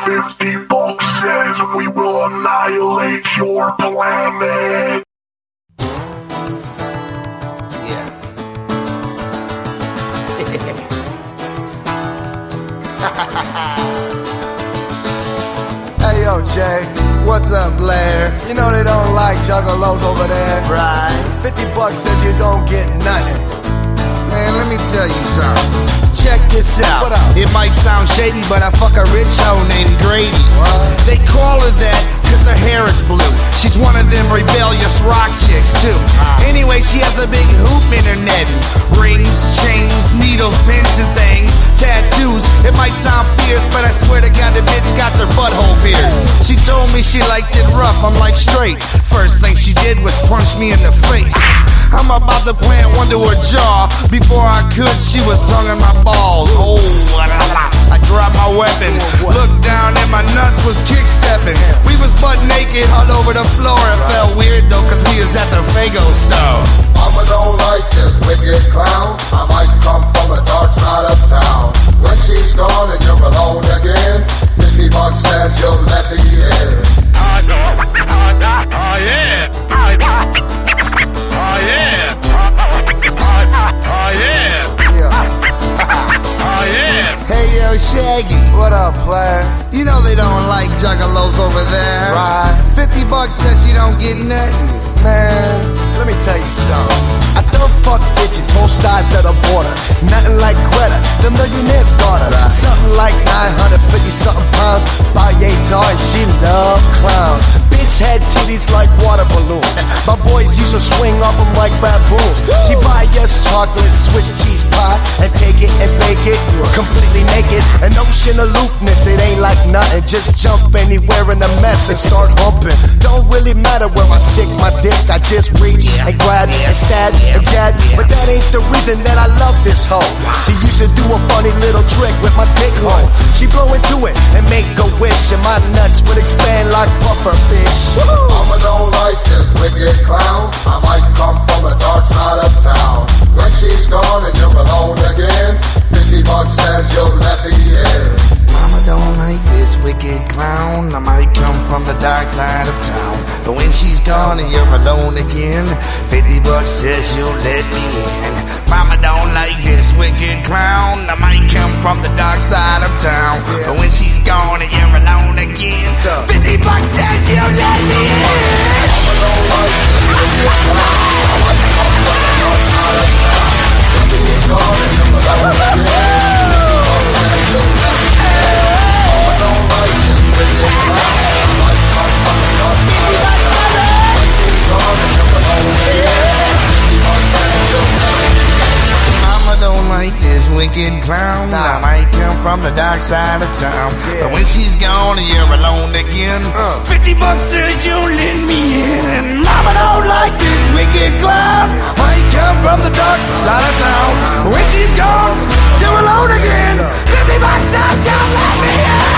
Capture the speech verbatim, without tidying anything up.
Fifty bucks says we will annihilate your planet. Yeah. Hey yo, Jay. What's up, Blair? You know they don't like juggalos over there. Right. Fifty bucks says you don't get nothing. Man, let me tell you something. Check this out. What up? It might sound shady, but I fuck a rich hoe named Grady. What? They call her that cause her hair is blue. She's one of them rebellious rock chicks too. Anyway, she has a big hoop in her netting. Rings, chains, needles, pins and things. Tattoos. It might sound fierce, but I swear to God the bitch got her butthole pierced. She told me she liked it rough, I'm like straight. First thing she did was punch me in the face. I'm about to plant one to her jaw. Before I could, she was tonguing my balls. Oh, I dropped my weapon. Looked down and my nuts was kick-stepping. We was butt naked all over the floor. It felt weird though, cause we was at the Fago store. Mama don't like this wicked clown. I might come from the dark side of town. When she's gone and you're alone again, fifty bucks says you'll let me in. Oh yeah. Oh yeah. Oh yeah. Oh yeah. Oh yeah. Hey yo, Shaggy. What up, player? You know they don't like juggalos over there. Right. Fifty bucks says you don't get nothing. Man, let me tell you something. I don't fuck bitches, both sides of the border. Nothing like Greta, the millionaire's daughter. Right. Something like nine hundred fifty something pounds. Buy Yatar and she love clowns. Bitch had titties like water balloons. My boys used to swing off them like baboons. She buy us chocolate, Swiss cheese pie, and take it and bake it completely naked. An ocean of aloofness, it ain't like nothing. Just jump anywhere in a mess and start humping. Don't really matter where I stick my dick. I just reach and grab and stab and jab. But that ain't the reason that I love this hoe. She used to do a funny little trick with my dick hole. She blow into it and make a wish, and my nuts would expand like puffer fish. Mama don't like this wicked clown. I might come from the dark side of town. When she's gone and you're alone again, fifty bucks says you'll let me in. Mama don't like this wicked clown. I might come from the dark side of town, but when she's gone and you're alone again, fifty bucks says you'll let me in. Mama don't like this wicked clown. I might come from the dark side of town, but when she's gone and you're alone again, fifty bucks says you'll let me in. Mama don't like this wicked clown. I might come from the dark side of town. When she's gone and you're alone again, fifty bucks says you'll let me in. Mama don't like this wicked clown. I might come from the dark side of town. When she's gone and you're alone again, fifty bucks says you'll let me in. Mama don't like this wicked clown. I might come from the dark side of town, but when she's gone and you're alone again, fifty bucks says you'll let me in. Mama don't like this wicked clown. Might come from the dark side of town, but when she's gone, you're alone again. Fifty bucks says you'll let me in.